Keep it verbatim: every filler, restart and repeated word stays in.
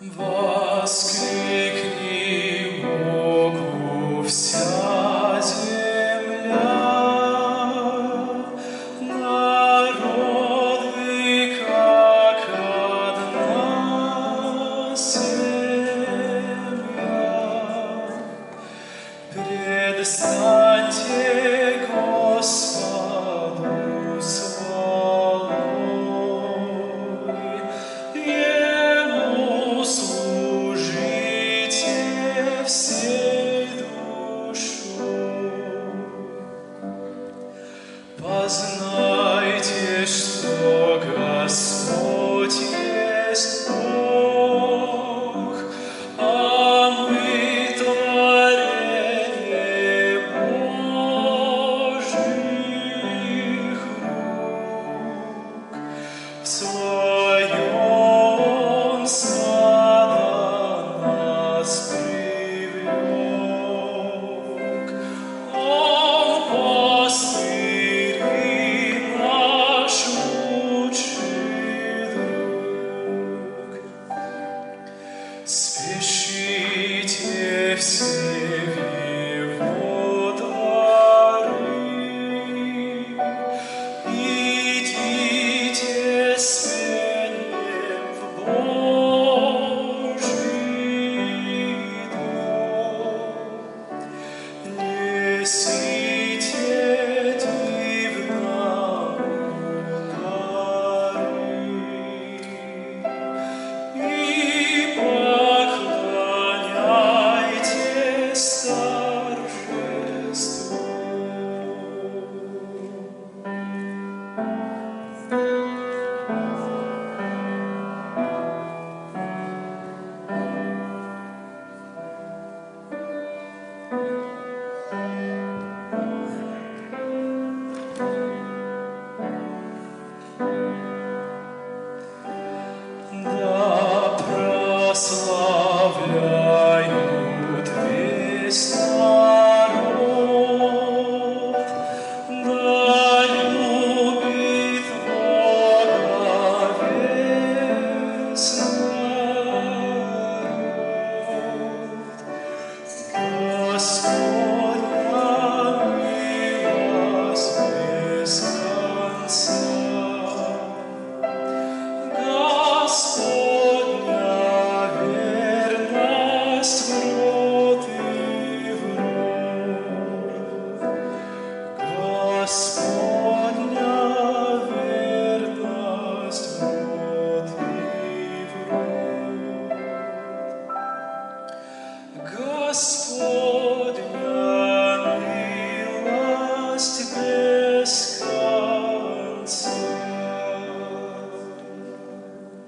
Воскликни Богу вся земля, народы, как одна семья. Предстаньте Господу с хвалой, Ему служите всей душой. Познайте, что Господь есть Бог, а мы творение Божьих рук. В свое Он стадо нас привлек, Он пастырь и наш лучший друг. Спешите все в Его дворы, идите с пением в Божий дом. Несите дивному дары и поклоняйтесь торжеству. Да прославляют весь народ, да любит Бога весь народ. Господня милость без конца, Господня верность в род и в род. Господня верность в род и в род. Господь